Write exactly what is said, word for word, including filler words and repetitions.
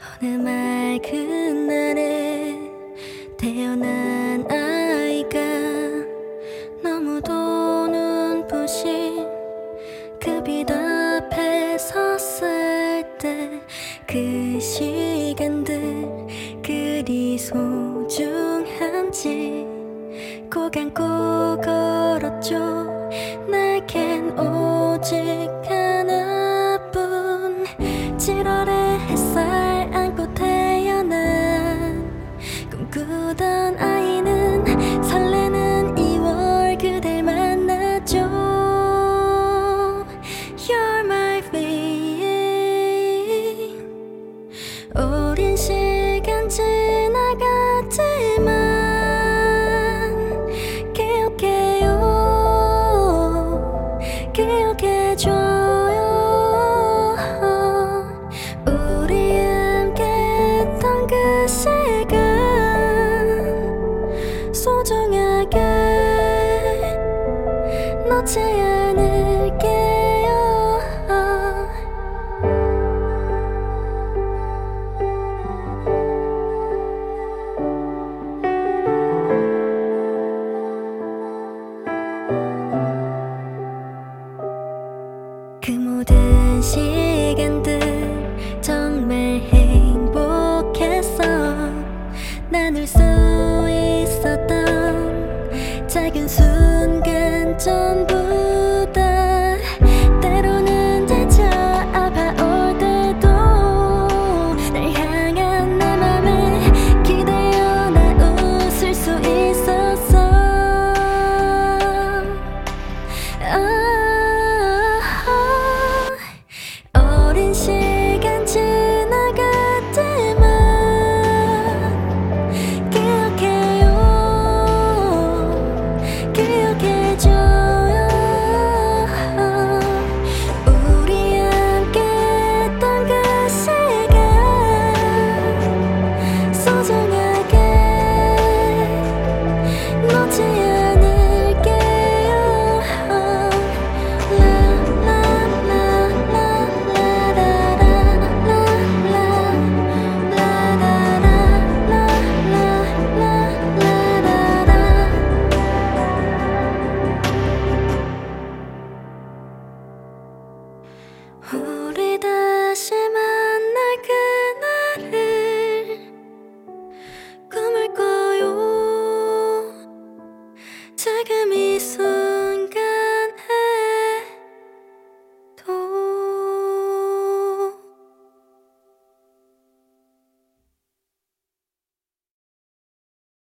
어느 맑은 날에 태어난 아이가 너무도 눈부신 그 빛 앞에 섰을 때 그 시간들 그리 소중한지 꼭 안고 걸었죠. 내겐 오직 하나뿐 칠월의 햇살 안고 태어난 꿈꾸던 아이는 설레는 이월 그댈 만났죠. You're my being. 오랜 시간 지나갔지만 기억해요, 기억해줘요. 우리 함께 했던 그 시간 소중하게 놓지 않을게요. 그 모든 시간들 정말 행복했어. 나눌 수 있었던 작은 순간 전부 다 때로는 지쳐 아파올 때도 날 향한 내 맘에 기대어 나 웃을 수 있었어. 아, 오랜 시간 지나갔지만 기억해요, 기억해줘요. 우리 함께 했던 그 시간 소중하게 놓지 않을게요. 우리 다시 만날 그날을 꿈을 꿔요. 지금